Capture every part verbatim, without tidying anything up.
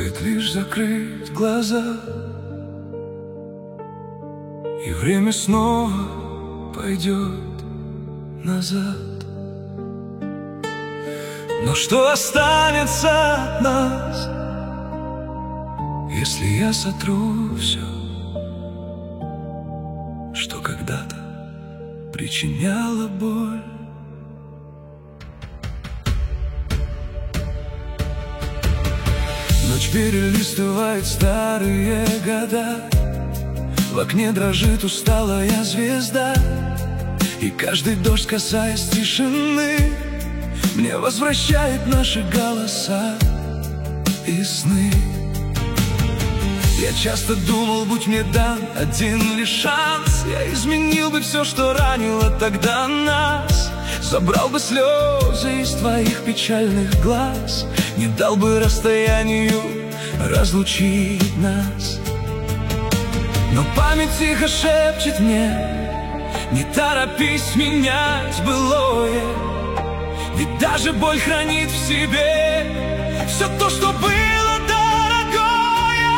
Стоит лишь закрыть глаза, и время снова пойдет назад. Но что останется от нас, если я сотру все, что когда-то причиняло боль? Ночь перелистывает старые года, в окне дрожит усталая звезда, и каждый дождь, касаясь тишины, мне возвращает наши голоса и сны. Я часто думал, будь мне дан один лишь шанс, я изменил бы все, что ранило тогда нас. Забрал бы слезы из твоих печальных глаз, не дал бы расстоянию разлучить нас. Но память тихо шепчет мне: не торопись менять былое, ведь даже боль хранит в себе все то, что было дорогое.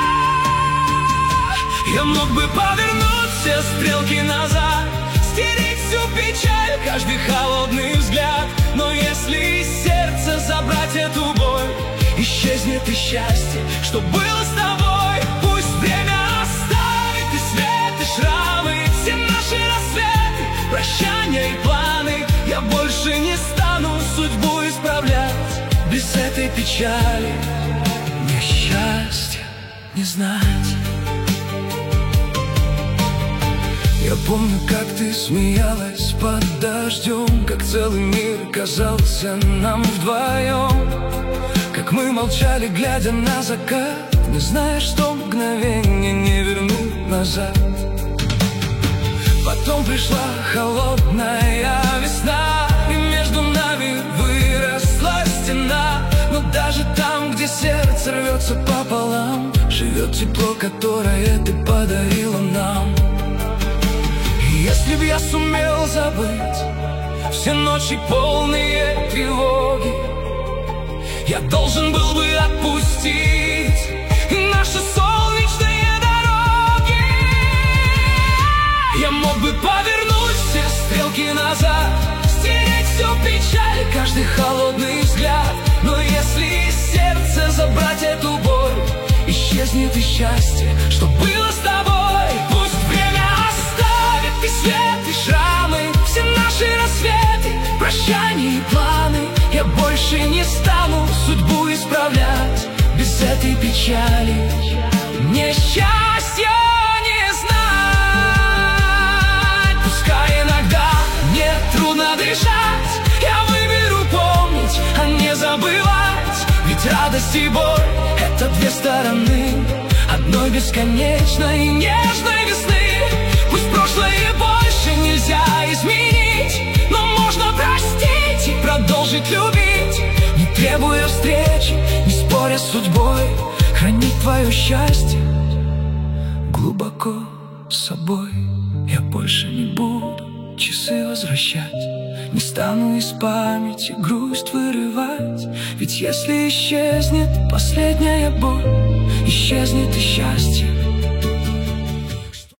Я мог бы повернуть все стрелки назад, стереть всю печаль, каждый холодный взгляд, но если из сердца забрать эту боль, исчезнет и счастье, что было с тобой. Пусть время оставит и свет, и шрамы, все наши рассветы, прощания и планы. Я больше не стану судьбу исправлять, без этой печали мне счастья не знать. Я помню, как ты смеялась под дождем, как целый мир казался нам вдвоем, как мы молчали, глядя на закат, не зная, что мгновение не вернуть назад. Потом пришла холодная весна, и между нами выросла стена. Но даже там, где сердце рвется пополам, живет тепло, которое ты подарила нам. И если б я сумел забыть все ночи полные тревоги, я должен был бы отпустить наши солнечные дороги. Я мог бы повернуть все стрелки назад, стереть всю печаль, каждый холодный взгляд, но если из сердца забрать эту боль, исчезнет и счастье, что было с тобой. Пусть время оставит и свет, и шрамы, все наши рассветы, прощания и планы. Я больше не стану судьбу исправлять, без этой печали мне счастья не знать. Пускай иногда мне трудно дышать, я выберу помнить, а не забывать. Ведь радость и боль — это две стороны одной бесконечной и нежной весны. Пусть прошлое больше нельзя изменить, но можно простить и продолжить любить, не требуя встречи, не споря с судьбой. Хранить твое счастье глубоко с собой. Я больше не буду часы возвращать, не стану из памяти грусть вырывать. Ведь если исчезнет последняя боль, исчезнет и счастье,